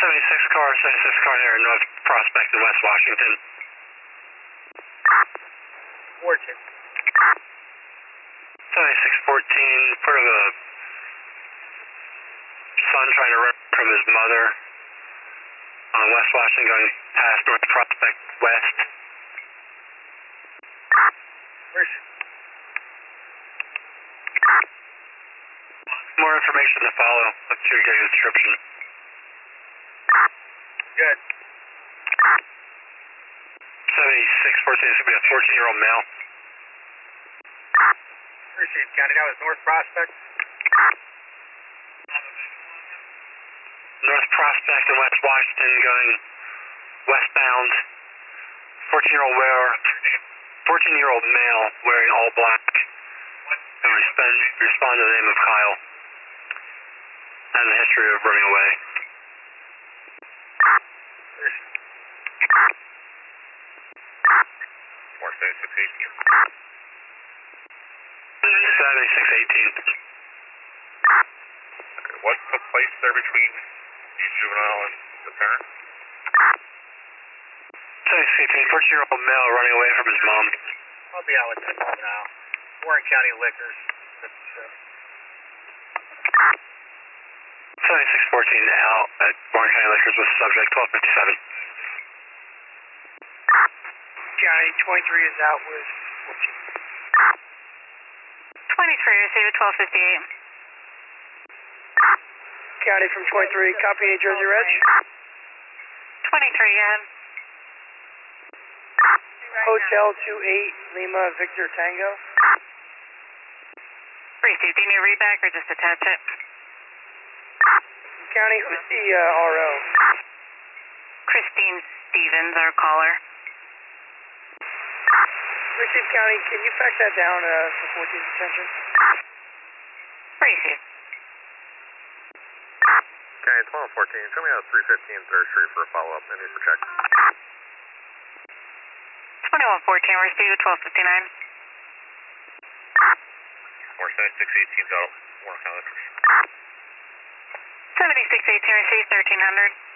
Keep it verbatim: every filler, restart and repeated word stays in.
seventy-six car, seventy-six car here, North Prospect in West Washington. Fortune. seventy-six fourteen, part of a son trying to run from his mother on West Washington going past North Prospect West. Where's she? More information to follow. Let's see your description. Good. seventy-six fourteen, this could be a fourteen year old male. Appreciate it, County. That was North Prospect. North Prospect in West Washington going westbound. fourteen year old wearer, fourteen year old male wearing all black. And respond, respond to the name of Kyle. Has a history of running away. More seventy-six eighteen. seventy-six eighteen. What took place there between the juvenile and the parent? seventy-six eighteen, fourteen year old male running away from his mom. I'll be out with that now. Warren County Liquors. seventy-six fourteen out at Warren County Liquors with subject twelve fifty-seven. County twenty-three is out with fourteen. twenty-three, receive at twelve fifty-eight. County from twenty-three, copy New Jersey Reg. twenty-three, go ahead. Hotel two eight, Lima Victor Tango. Receive, do you need a readback or just attach it? County, who's the uh, R O? Christine Stevens, our caller. Receive County, can you fax that down uh, for fourteen's attention? Receive. Okay, twelve fourteen, show me out three fifteen third Street for a follow-up. I need for check. twenty-one fourteen, receive at twelve fifty-nine. More seventy-six eighteen, got Warren County. seventy-six eighteen, receive thirteen hundred.